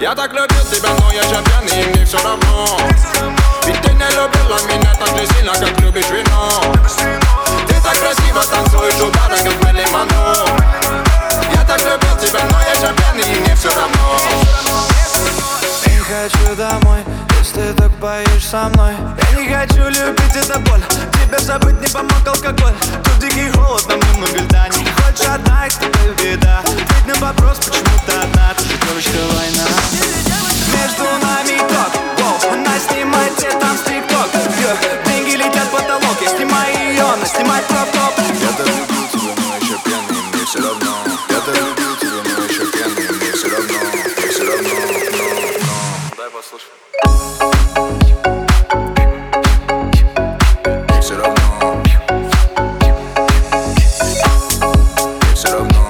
Я так любил тебя, но я же пьяный, и мне все равно. Ведь ты не любила меня так же сильно, как любишь вино. Ты так красиво танцуешь у бара, как Мэрилин Монро. Я так любил тебя, но я же пьяный, и мне все равно. Не хочу домой, если ты так поешь со мной. Я не хочу любить, это боль. Тебя забыть не помог алкоголь. Тут дикий холод, нам не льда. Не хочешь одна, и с тобой беда. Ответь на вопрос, почему ты одна. Ты же девочка война. Между нами ток, воу. Она снимает все там с тик-ток. Деньги летят в потолок. Я снимаю ее, она снимает кроп-топ. Я так любил тебя, но еще пьяный, мне все равно. Я так любил тебя, но еще пьяный, мне все равно. Мне все равно, но. Дай послушай. Мне все равно. Мне все равно.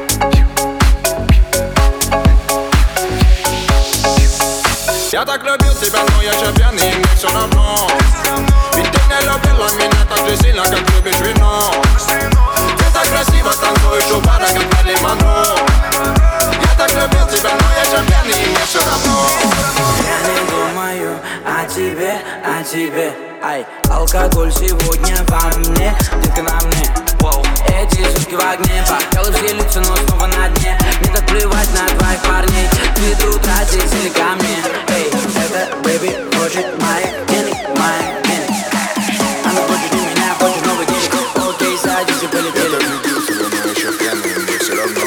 Я так любил тебя, но я же пьяный, и мне все равно. Ведь ты не любила меня так же сильно, как любишь вино. Ты так красиво танцуешь у бара, как Мэрилин Монро. Я так любил тебя, но я же пьяный, и мне все равно. Я не думаю о тебе, ай. Алкоголь сегодня во мне, детка на мне. Эти сутки в огне, бокалы все лица, но снова на дне. Мне так плевать на твоих парней. Ты до утра здесь или ко мне. Эй, это бэйби хочет мои денег. Она хочет не меня, хочет новый денег. Окей, садись и Я полетели. так любил тебя, но еще пьяный, мне все равно.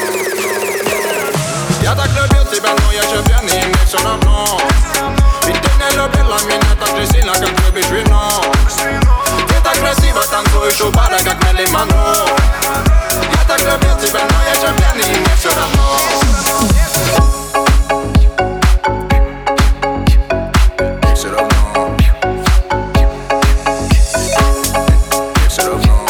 Я так любил тебя, но я же пьяный, и мне все равно. Ведь ты не любила меня так же сильно, как любишь вино. Ты так красиво танцуешь у бара, как Мэрилин Монро. Я так любил тебя, но я же пьяный, и мне все равно. Мне все равно. Мне все равно.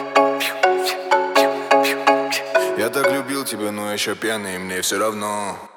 Я так любил тебя, но еще пьяный, мне все равно.